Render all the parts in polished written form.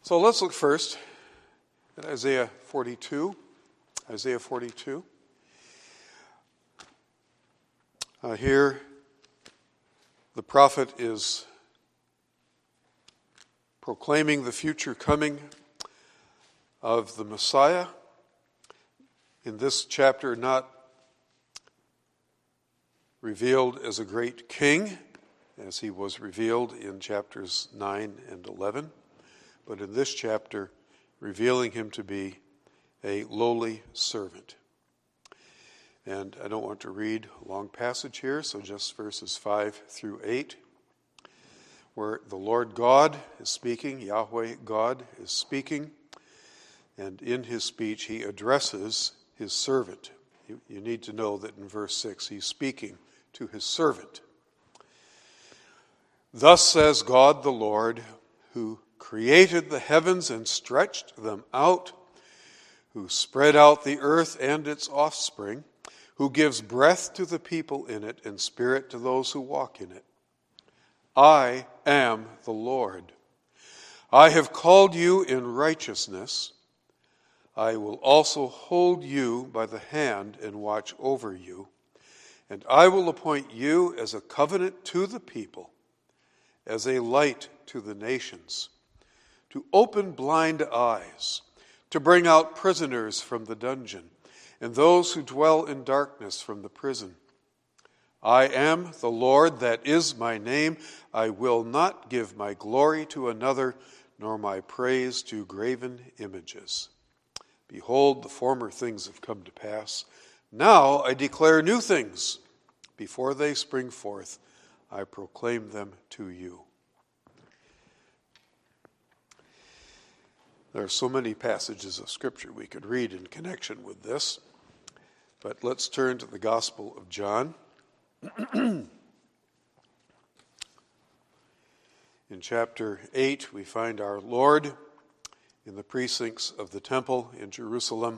So let's look first at Isaiah 42. Isaiah 42. Here, the prophet is proclaiming the future coming of the Messiah. In this chapter, not revealed as a great king, as he was revealed in chapters 9 and 11, but in this chapter, revealing him to be a lowly servant. And I don't want to read a long passage here, so just verses 5 through 8, where the Lord God is speaking, Yahweh God is speaking, and in his speech he addresses his servant. You need to know that in verse 6 he's speaking to his servant. Thus says God the Lord, who created the heavens and stretched them out, who spread out the earth and its offspring, who gives breath to the people in it and spirit to those who walk in it. I am the Lord. I have called you in righteousness. I will also hold you by the hand and watch over you. And I will appoint you as a covenant to the people, as a light to the nations, to open blind eyes, to bring out prisoners from the dungeon, and those who dwell in darkness from the prison. I am the Lord, that is my name. I will not give my glory to another, nor my praise to graven images. Behold, the former things have come to pass. Now I declare new things. Before they spring forth, I proclaim them to you. There are so many passages of Scripture we could read in connection with this, but let's turn to the Gospel of John. In chapter 8, we find our Lord in the precincts of the temple in Jerusalem,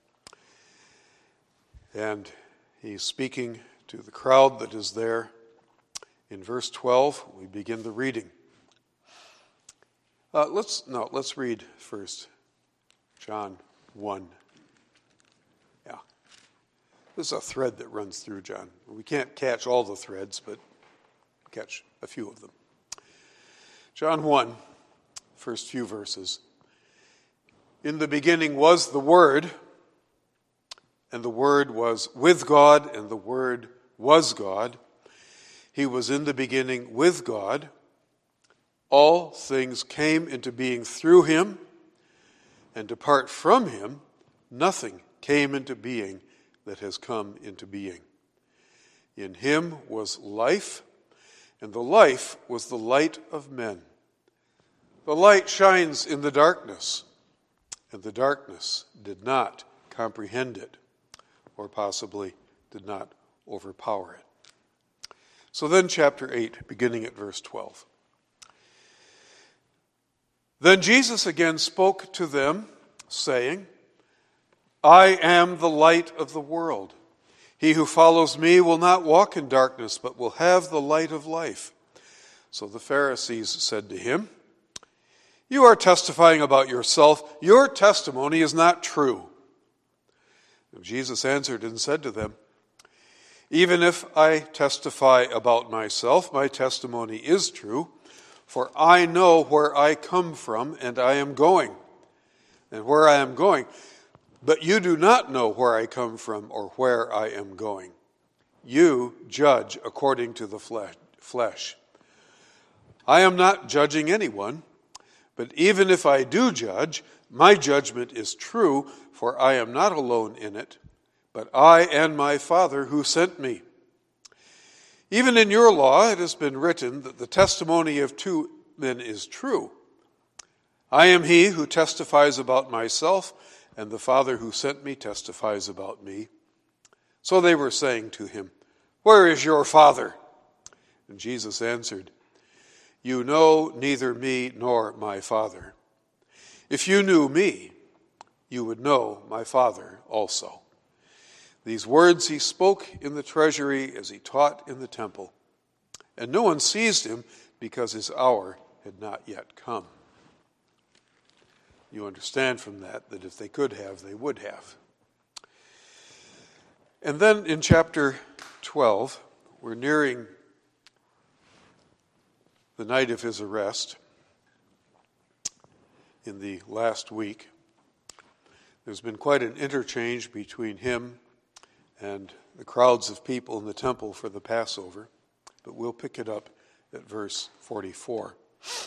and he's speaking to the crowd that is there. In verse 12, we begin the reading. Let's read first John 1. Yeah. This is a thread that runs through John. We can't catch all the threads, but catch a few of them. John 1, first few verses. In the beginning was the Word, and the Word was with God, and the Word was God. He was in the beginning with God. All things came into being through him, and apart from him, nothing came into being that has come into being. In him was life, and the life was the light of men. The light shines in the darkness, and the darkness did not comprehend it, or possibly did not overpower it. So then chapter 8, beginning at verse 12. Then Jesus again spoke to them, saying, I am the light of the world. He who follows me will not walk in darkness, but will have the light of life. So the Pharisees said to him, You are testifying about yourself. Your testimony is not true. And Jesus answered and said to them, Even if I testify about myself, my testimony is true, for I know where I come from, and I am going, and where I am going. But you do not know where I come from or where I am going. You judge according to the flesh. I am not judging anyone, but even if I do judge, my judgment is true, for I am not alone in it, but I and my Father who sent me. Even in your law it has been written that the testimony of two men is true. I am he who testifies about myself, and the Father who sent me testifies about me. So they were saying to him, Where is your Father? And Jesus answered, You know neither me nor my Father. If you knew me, you would know my Father also. These words he spoke in the treasury as he taught in the temple. And no one seized him because his hour had not yet come. you understand from that if they could have, they would have. And then in chapter 12, we're nearing the night of his arrest in the last week. There's been quite an interchange between him and the crowds of people in the temple for the Passover, but we'll pick it up at verse 44.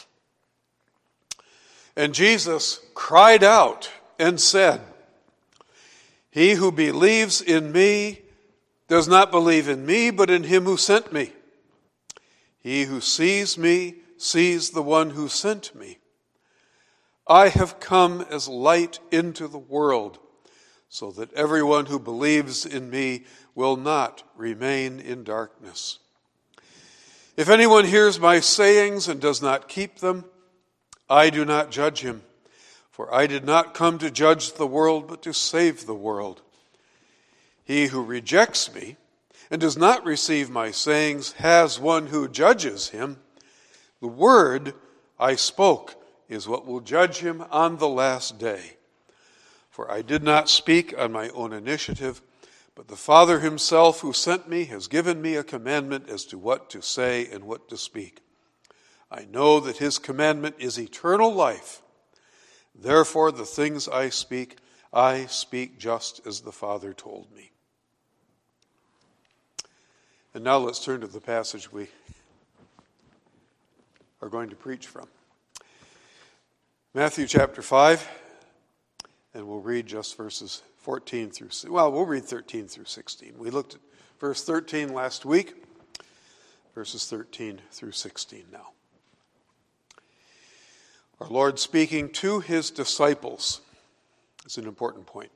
And Jesus cried out and said, "He who believes in me does not believe in me, but in him who sent me. He who sees me sees the one who sent me. I have come as light into the world, so that everyone who believes in me will not remain in darkness. If anyone hears my sayings and does not keep them, I do not judge him, for I did not come to judge the world, but to save the world. He who rejects me and does not receive my sayings has one who judges him. The word I spoke is what will judge him on the last day. For I did not speak on my own initiative, but the Father himself who sent me has given me a commandment as to what to say and what to speak. I know that his commandment is eternal life. Therefore the things I speak just as the Father told me." And now let's turn to the passage we are going to preach from. Matthew chapter 5, and we'll read just verses 14 through, we'll read 13 through 16. We looked at verse 13 last week, verses 13 through 16 now. Our Lord speaking to his disciples is an important point.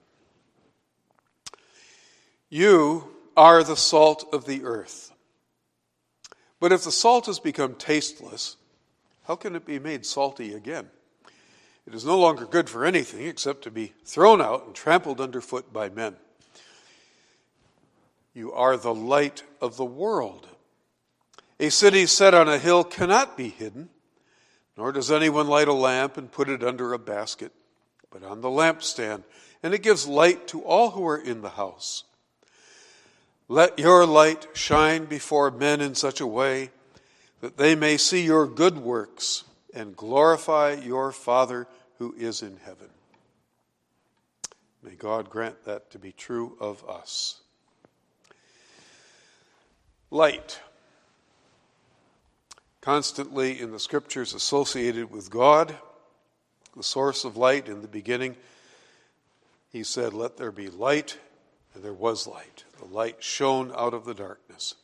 You are the salt of the earth. But if the salt has become tasteless, how can it be made salty again? It is no longer good for anything except to be thrown out and trampled underfoot by men. You are the light of the world. A city set on a hill cannot be hidden, nor does anyone light a lamp and put it under a basket, but on the lampstand, and it gives light to all who are in the house. Let your light shine before men in such a way that they may see your good works and glorify your Father who is in heaven. May God grant that to be true of us. Light. Constantly in the Scriptures associated with God, the source of light. In the beginning, he said, "Let there be light," and there was light. The light shone out of the darkness.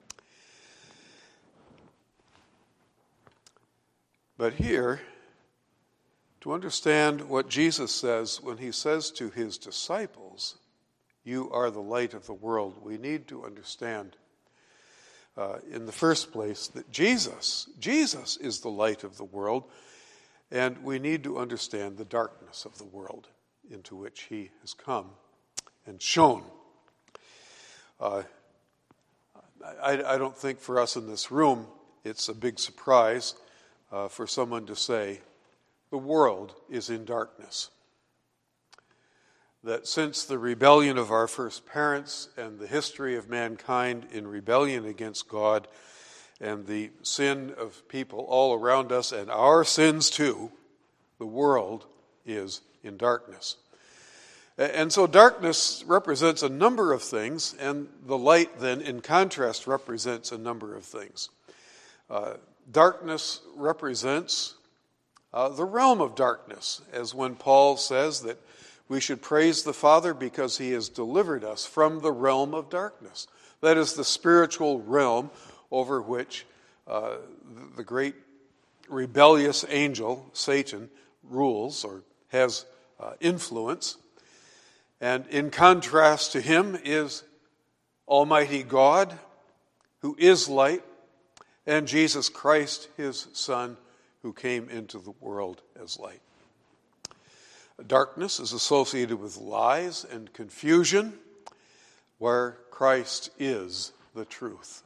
But here, to understand what Jesus says when he says to his disciples, "You are the light of the world," we need to understand in the first place that Jesus is the light of the world, and we need to understand the darkness of the world into which he has come and shone. I don't think for us in this room it's a big surprise for someone to say the world is in darkness. That since the rebellion of our first parents and the history of mankind in rebellion against God and the sin of people all around us and our sins too, the world is in darkness. And so darkness represents a number of things, and the light then, in contrast, represents a number of things. Darkness represents the realm of darkness, as when Paul says that we should praise the Father because he has delivered us from the realm of darkness. That is the spiritual realm over which the great rebellious angel, Satan, rules or has influence. And in contrast to him is Almighty God, who is light, and Jesus Christ, his Son, who came into the world as light. Darkness is associated with lies and confusion, where Christ is the truth,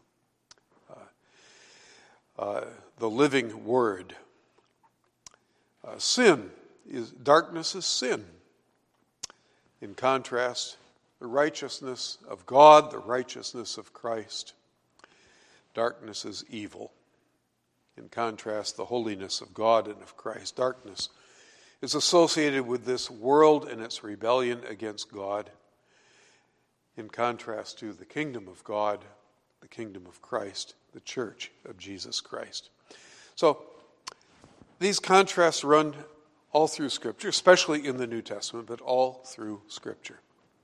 the living Word. Sin darkness is sin. In contrast, the righteousness of God, the righteousness of Christ. Darkness is evil. In contrast, the holiness of God and of Christ. Darkness is associated with this world and its rebellion against God. In contrast to the kingdom of God, the kingdom of Christ, the church of Jesus Christ. So, these contrasts run all through Scripture, especially in the New Testament, but all through Scripture.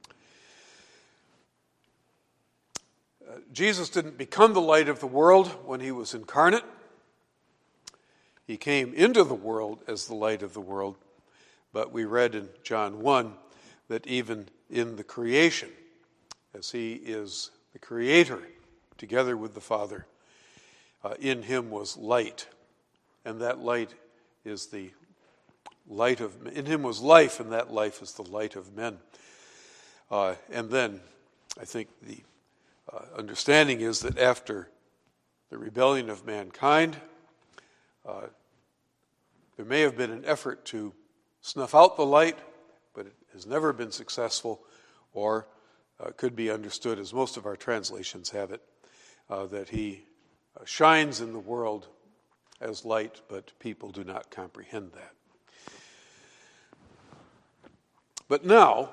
Jesus didn't become the light of the world when he was incarnate. He came into the world as the light of the world. But we read in John 1 that even in the creation, as he is the creator together with the Father, in him was light. And that light is the light of, in him was life, and that life is the light of men. And then I think the understanding is that after the rebellion of mankind, there may have been an effort to snuff out the light, but it has never been successful, or could be understood, as most of our translations have it, that he shines in the world as light, but people do not comprehend that. But now,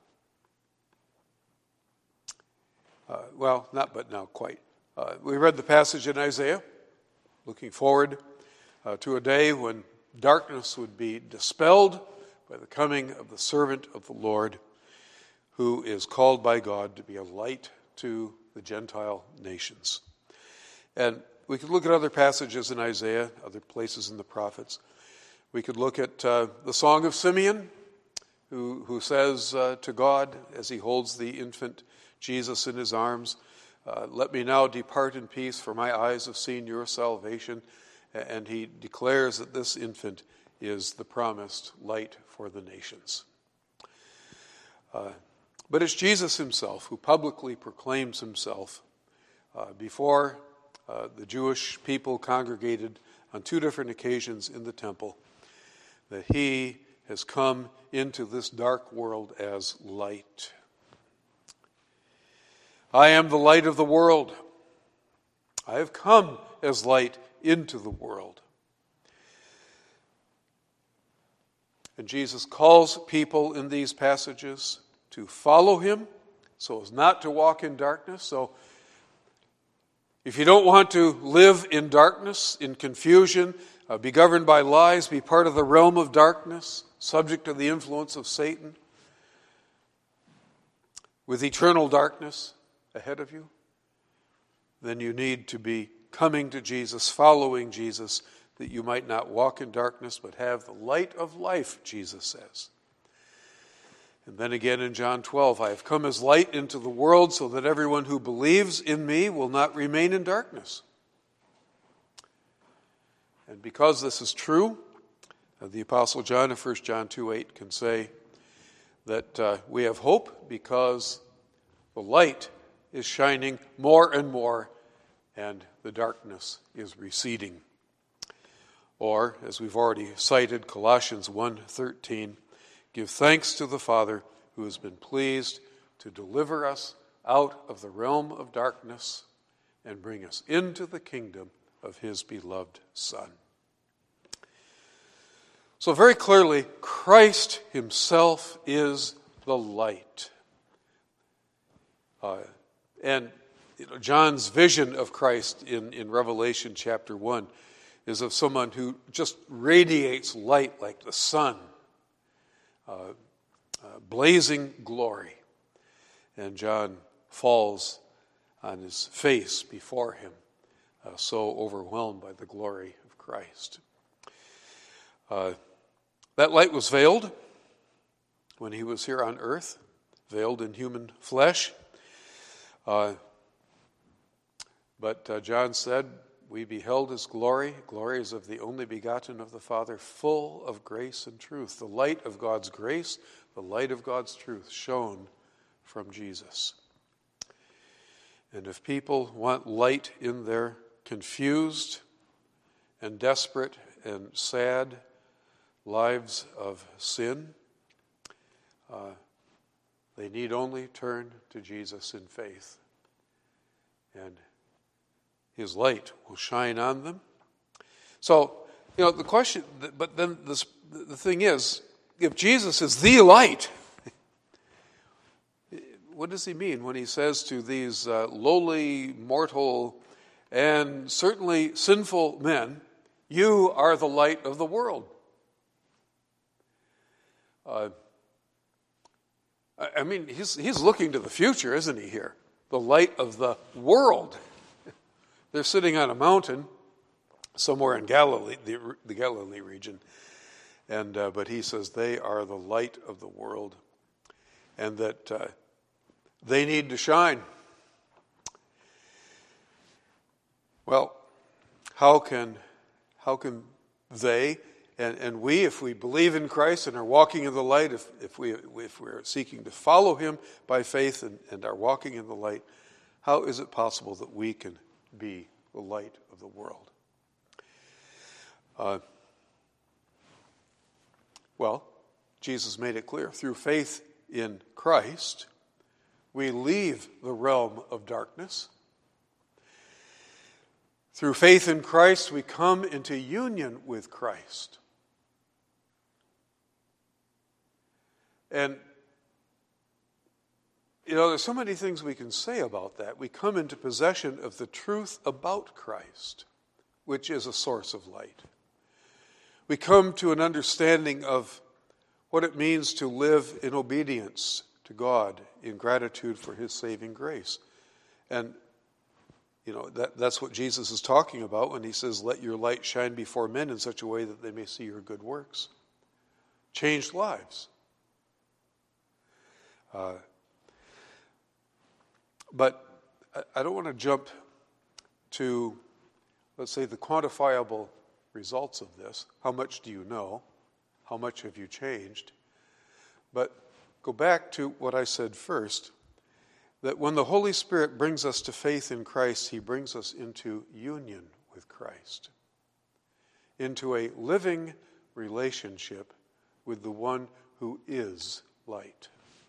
not but now quite. We read the passage in Isaiah, looking forward to a day when darkness would be dispelled by the coming of the servant of the Lord, who is called by God to be a light to the Gentile nations. And we could look at other passages in Isaiah, other places in the prophets. We could look at the Song of Simeon, who says to God as he holds the infant Jesus in his arms, "Let me now depart in peace, for my eyes have seen your salvation." And he declares that this infant is the promised light for the nations. But it's Jesus himself who publicly proclaims himself before the Jewish people congregated on two different occasions in the temple, that he has come into this dark world as light. "I am the light of the world. I have come as light into the world." And Jesus calls people in these passages to follow him so as not to walk in darkness. So if you don't want to live in darkness, in confusion, be governed by lies, be part of the realm of darkness, subject to the influence of Satan, with eternal darkness ahead of you, then you need to be coming to Jesus, following Jesus, that you might not walk in darkness, but have the light of life, Jesus says. And then again in John 12, "I have come as light into the world so that everyone who believes in me will not remain in darkness." And because this is true, the Apostle John in 1 John 2:8 can say that we have hope because the light is shining more and more, and the darkness is receding. Or, as we've already cited, Colossians 1:13, "Give thanks to the Father who has been pleased to deliver us out of the realm of darkness and bring us into the kingdom of his beloved Son." So very clearly, Christ himself is the light. And John's vision of Christ in Revelation chapter 1 is of someone who just radiates light like the sun, blazing glory. And John falls on his face before him, so overwhelmed by the glory of Christ. That light was veiled when he was here on earth, veiled in human flesh. But John said, "We beheld his glory. Glory is of the only begotten of the Father, full of grace and truth." The light of God's grace, the light of God's truth shone from Jesus. And if people want light in their confused and desperate and sad lives of sin, they need only turn to Jesus in faith, and his light will shine on them. So, the question, but then the thing is, if Jesus is the light, what does he mean when he says to these lowly, mortal, and certainly sinful men, you are the light of the world? He's looking to the future, isn't he, here? The light of the world. They're sitting on a mountain somewhere in Galilee, the Galilee region, but he says they are the light of the world, and that they need to shine. Well, how can they and we, if we believe in Christ and are walking in the light, if we're seeking to follow him by faith and are walking in the light, how is it possible that we can be the light of the world? Well, Jesus made it clear. Through faith in Christ, we leave the realm of darkness. Through faith in Christ, we come into union with Christ. And, there's so many things we can say about that. We come into possession of the truth about Christ, which is a source of light. We come to an understanding of what it means to live in obedience to God, in gratitude for his saving grace. And, that's what Jesus is talking about when he says, let your light shine before men in such a way that they may see your good works. Changed lives. But I don't want to jump to, let's say, the quantifiable results of this. How much do you know? How much have you changed? But go back to what I said first, that when the Holy Spirit brings us to faith in Christ, he brings us into union with Christ, into a living relationship with the one who is light.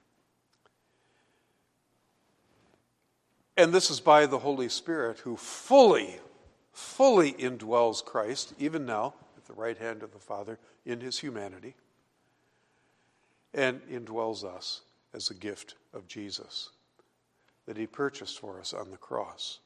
And this is by the Holy Spirit, who fully indwells Christ, even now, at the right hand of the Father, in his humanity, and indwells us as a gift of Jesus that he purchased for us on the cross.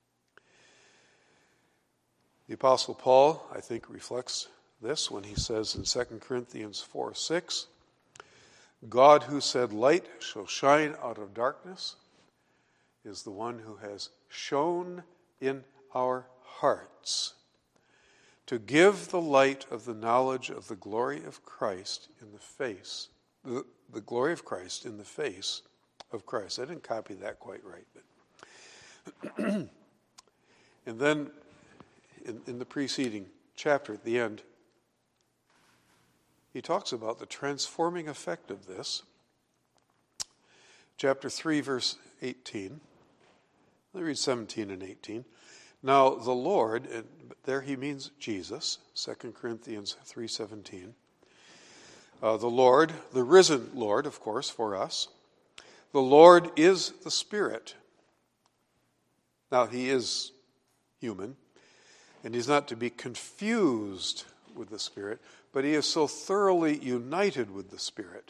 The Apostle Paul, I think, reflects this when he says in 2 Corinthians 4:6, God who said, light shall shine out of darkness, is the one who has shone in our hearts to give the light of the knowledge of the glory of Christ in the face, the glory of Christ in the face of Christ. I didn't copy that quite right. But and then in the preceding chapter at the end, he talks about the transforming effect of this. Chapter 3, verse 18. Let me read 17 and 18. Now the Lord, and there he means Jesus, 2 Corinthians 3:17. The Lord, the risen Lord, of course, for us. The Lord is the Spirit. Now he is human, and he's not to be confused with the Spirit, but he is so thoroughly united with the Spirit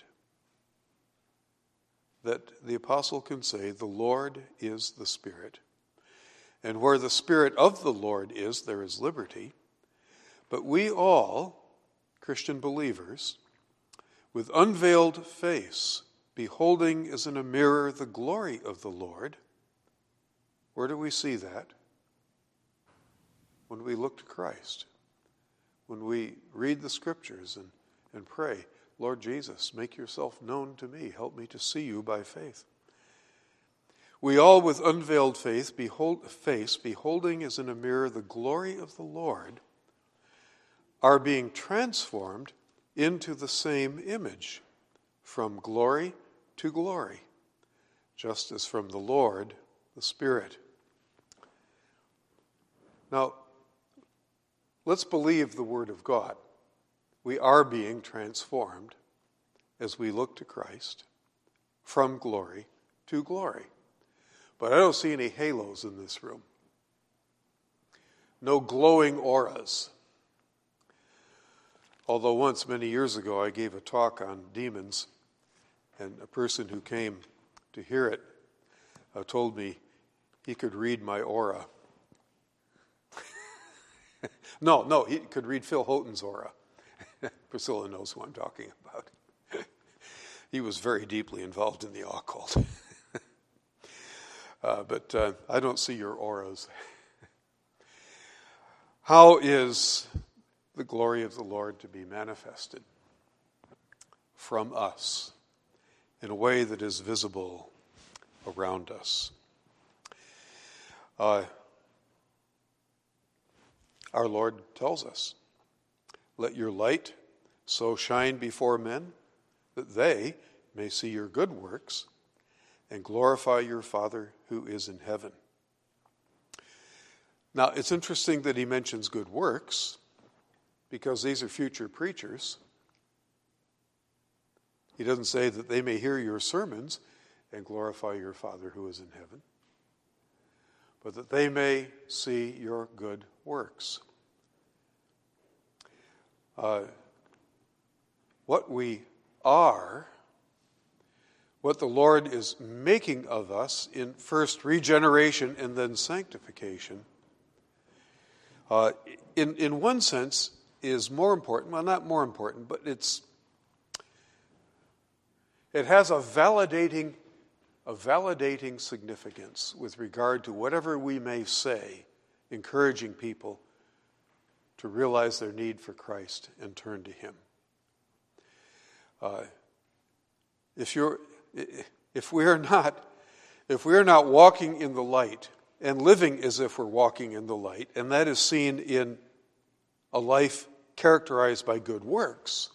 that the apostle can say, the Lord is the Spirit. And where the Spirit of the Lord is, there is liberty. But we all, Christian believers, with unveiled face, beholding as in a mirror the glory of the Lord, where do we see that? When we look to Christ. When we read the Scriptures and pray, Lord Jesus, make yourself known to me. Help me to see you by faith. We all with unveiled face, beholding as in a mirror the glory of the Lord, are being transformed into the same image, from glory to glory, just as from the Lord, the Spirit. Now, let's believe the Word of God. we are being transformed as we look to Christ from glory to glory. But I don't see any halos in this room. No glowing auras. Although once, many years ago, I gave a talk on demons, and a person who came to hear it told me he could read my aura. No, he could read Phil Houghton's aura. Priscilla knows who I'm talking about. He was very deeply involved in the occult. But I don't see your auras. How is the glory of the Lord to be manifested from us in a way that is visible around us? Our Lord tells us, "Let your light so shine before men that they may see your good works and glorify your Father who is in heaven." Now, it's interesting that he mentions good works, because these are future preachers. He doesn't say that they may hear your sermons and glorify your Father who is in heaven, but that they may see your good works. What we are, what the Lord is making of us in first regeneration and then sanctification, in one sense is more important. Well, not more important, but it has a validating significance with regard to whatever we may say, encouraging people to realize their need for Christ and turn to Him. If we are not walking in the light and living as if we're walking in the light, and that is seen in a life characterized by good works,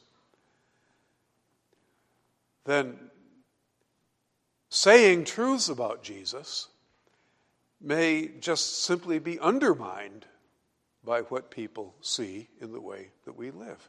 then saying truths about Jesus may just simply be undermined by what people see in the way that we live.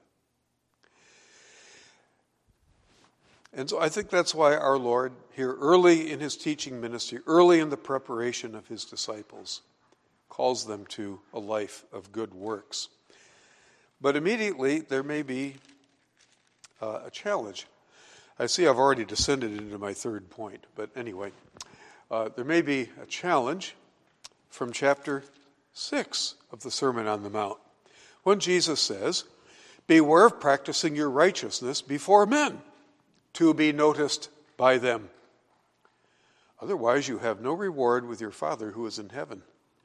And so I think that's why our Lord, here early in his teaching ministry, early in the preparation of his disciples, calls them to a life of good works. But immediately there may be a challenge. I see I've already descended into my third point, but anyway, there may be a challenge from chapter 6 of the Sermon on the Mount, when Jesus says, "Beware of practicing your righteousness before men, to be noticed by them. Otherwise you have no reward with your Father who is in heaven."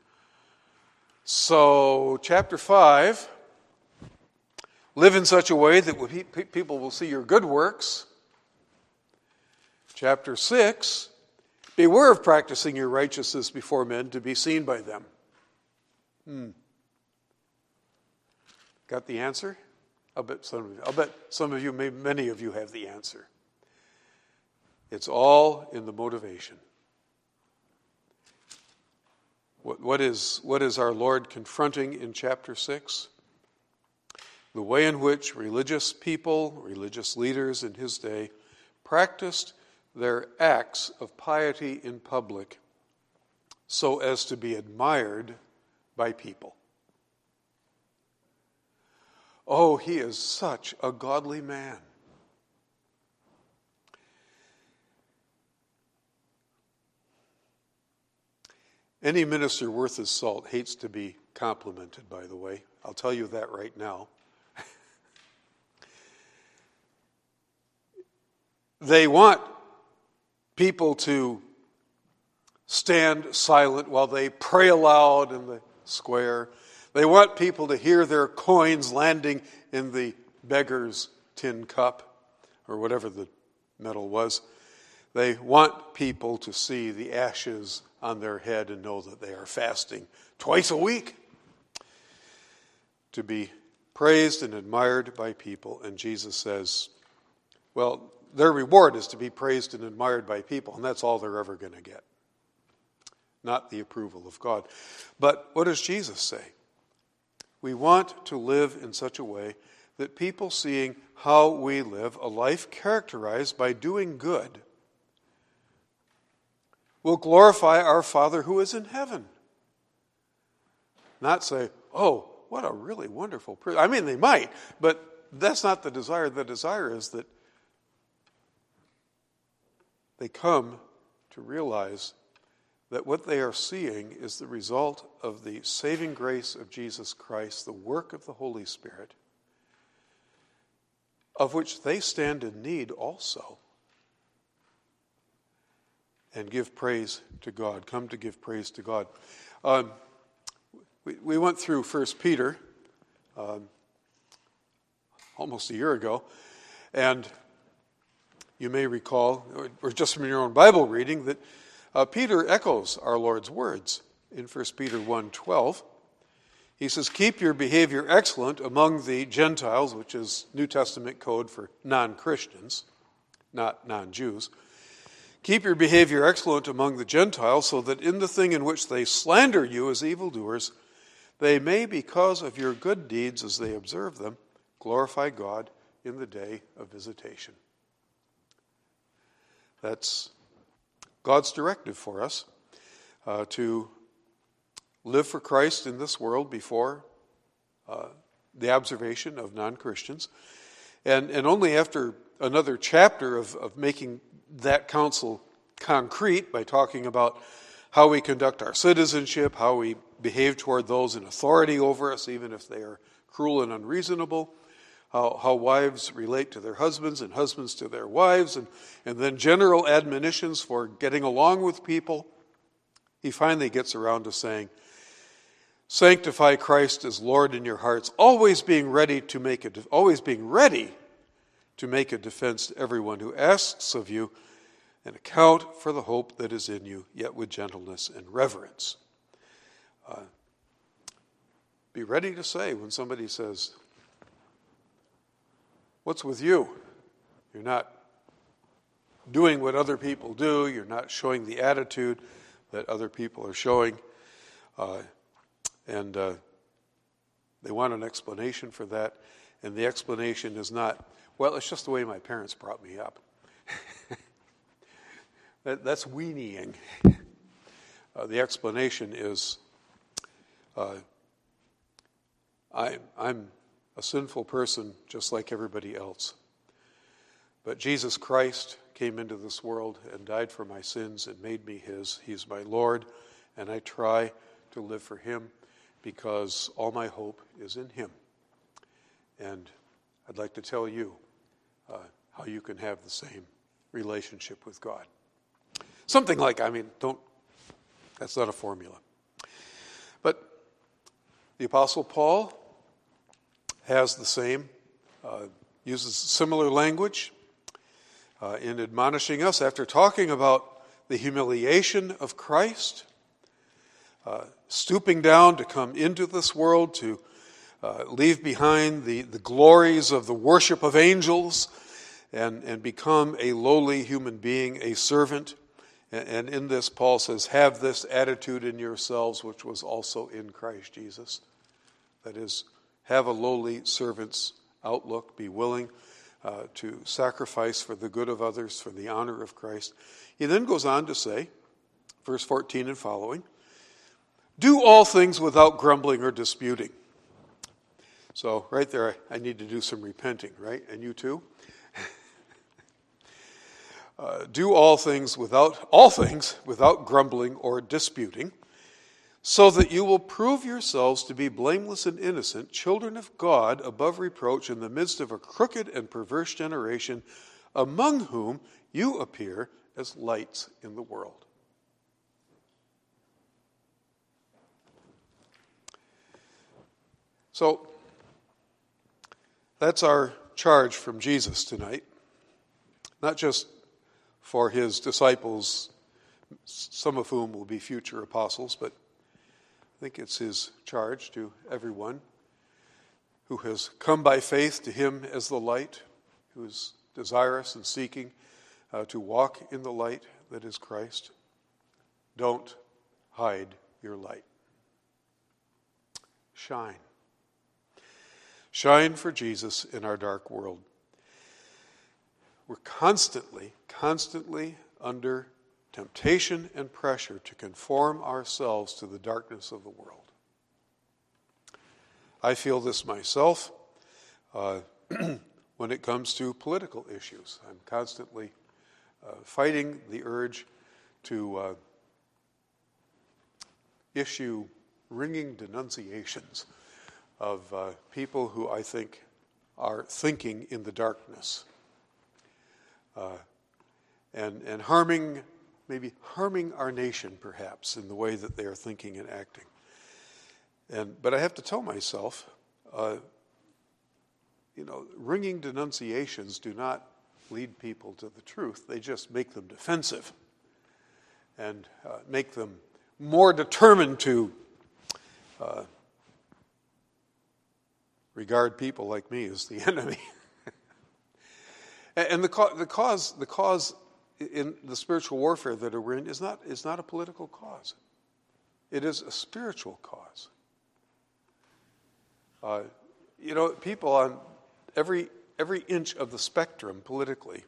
So, chapter 5, live in such a way that people will see your good works. Chapter 6, beware of practicing your righteousness before men to be seen by them. Got the answer? I'll bet some of you, maybe many of you have the answer. It's all in the motivation. What is our Lord confronting in chapter 6? The way in which religious people, religious leaders in his day, practiced their acts of piety in public so as to be admired by people. Oh, he is such a godly man. Any minister worth his salt hates to be complimented, by the way. I'll tell you that right now. They want people to stand silent while they pray aloud in the square. They want people to hear their coins landing in the beggar's tin cup, or whatever the metal was. They want people to see the ashes on their head and know that they are fasting twice a week, to be praised and admired by people. And Jesus says, well, their reward is to be praised and admired by people, and that's all they're ever going to get, not the approval of God. But what does Jesus say? We want to live in such a way that people seeing how we live a life characterized by doing good will glorify our Father who is in heaven. Not say, oh, what a really wonderful person. I mean, they might, but that's not the desire. The desire is that they come to realize that what they are seeing is the result of the saving grace of Jesus Christ, the work of the Holy Spirit, of which they stand in need also. And give praise to God. Come to give praise to God. We went through 1 Peter almost a year ago, and you may recall, or just from your own Bible reading, that Peter echoes our Lord's words in 1 Peter 1:12. He says, keep your behavior excellent among the Gentiles, which is New Testament code for non-Christians, not non-Jews. Keep your behavior excellent among the Gentiles, so that in the thing in which they slander you as evildoers, they may, because of your good deeds as they observe them, glorify God in the day of visitation. That's God's directive for us, to live for Christ in this world before the observation of non-Christians. And only after another chapter of making that counsel concrete by talking about how we conduct our citizenship, how we behave toward those in authority over us, even if they are cruel and unreasonable, how wives relate to their husbands and husbands to their wives, and then general admonitions for getting along with people. He finally gets around to saying, sanctify Christ as Lord in your hearts, always being ready to make a defense to everyone who asks of you an account for the hope that is in you, yet with gentleness and reverence. Be ready to say when somebody says, what's with you? You're not doing what other people do. You're not showing the attitude that other people are showing. And they want an explanation for that. And the explanation is not, well, it's just the way my parents brought me up. That's weanieing. The explanation is, I'm a sinful person just like everybody else. But Jesus Christ came into this world and died for my sins and made me his. He's my Lord, and I try to live for him because all my hope is in him. And I'd like to tell you how you can have the same relationship with God. Something like, that's not a formula. But the Apostle Paul has the same, uses similar language in admonishing us after talking about the humiliation of Christ, stooping down to come into this world, to leave behind the glories of the worship of angels and become a lowly human being, a servant. And in this, Paul says, have this attitude in yourselves, which was also in Christ Jesus. That is, have a lowly servant's outlook, be willing to sacrifice for the good of others, for the honor of Christ. He then goes on to say, verse 14 and following, do all things without grumbling or disputing. So right there, I need to do some repenting, right? And you too? Do all things without grumbling or disputing, so that you will prove yourselves to be blameless and innocent, children of God, above reproach, in the midst of a crooked and perverse generation, among whom you appear as lights in the world. So, that's our charge from Jesus tonight. Not just for his disciples, some of whom will be future apostles, but I think it's his charge to everyone who has come by faith to him as the light, who is desirous and seeking to walk in the light that is Christ. Don't hide your light. Shine. Shine for Jesus in our dark world. We're constantly under temptation and pressure to conform ourselves to the darkness of the world. I feel this myself when it comes to political issues. I'm constantly fighting the urge to issue ringing denunciations of people who I think are thinking in the darkness and maybe harming our nation perhaps in the way that they are thinking and acting. But I have to tell myself, ringing denunciations do not lead people to the truth. They just make them defensive and make them more determined to regard people like me as the enemy. And the cause in the spiritual warfare that we're in is not a political cause. It is a spiritual cause. People on every inch of the spectrum politically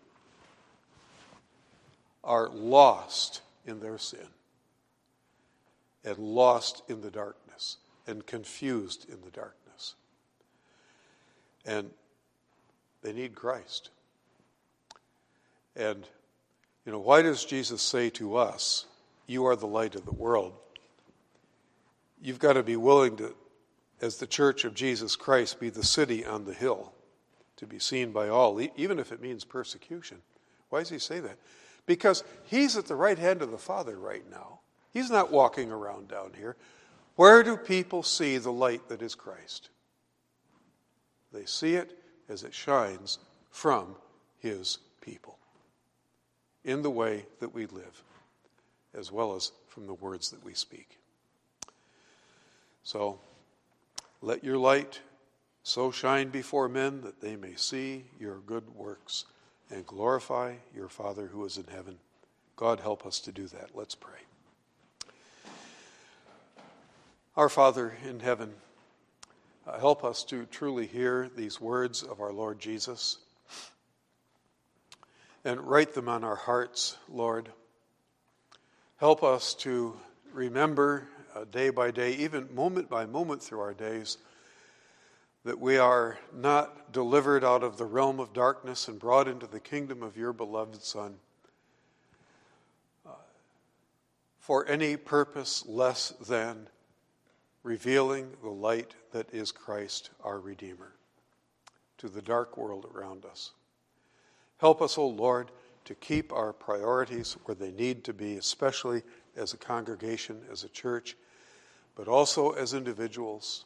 are lost in their sin and lost in the darkness and confused in the darkness. And they need Christ. And, why does Jesus say to us, you are the light of the world? You've got to be willing to, as the church of Jesus Christ, be the city on the hill to be seen by all, even if it means persecution. Why does he say that? Because he's at the right hand of the Father right now. He's not walking around down here. Where do people see the light that is Christ? They see it as it shines from his people in the way that we live, as well as from the words that we speak. So, let your light so shine before men that they may see your good works and glorify your Father who is in heaven. God, help us to do that. Let's pray. Our Father in heaven, help us to truly hear these words of our Lord Jesus and write them on our hearts, Lord. Help us to remember day by day, even moment by moment through our days, that we are not delivered out of the realm of darkness and brought into the kingdom of your beloved Son for any purpose less than revealing the light that is Christ, our Redeemer, to the dark world around us. Help us, O Lord, to keep our priorities where they need to be, especially as a congregation, as a church, but also as individuals.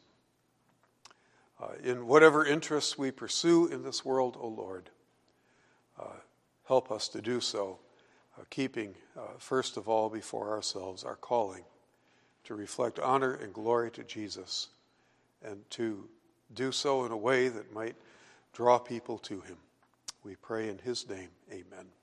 In whatever interests we pursue in this world, O Lord, help us to do so, keeping first of all before ourselves our calling to reflect honor and glory to Jesus and to do so in a way that might draw people to him. We pray in his name, amen.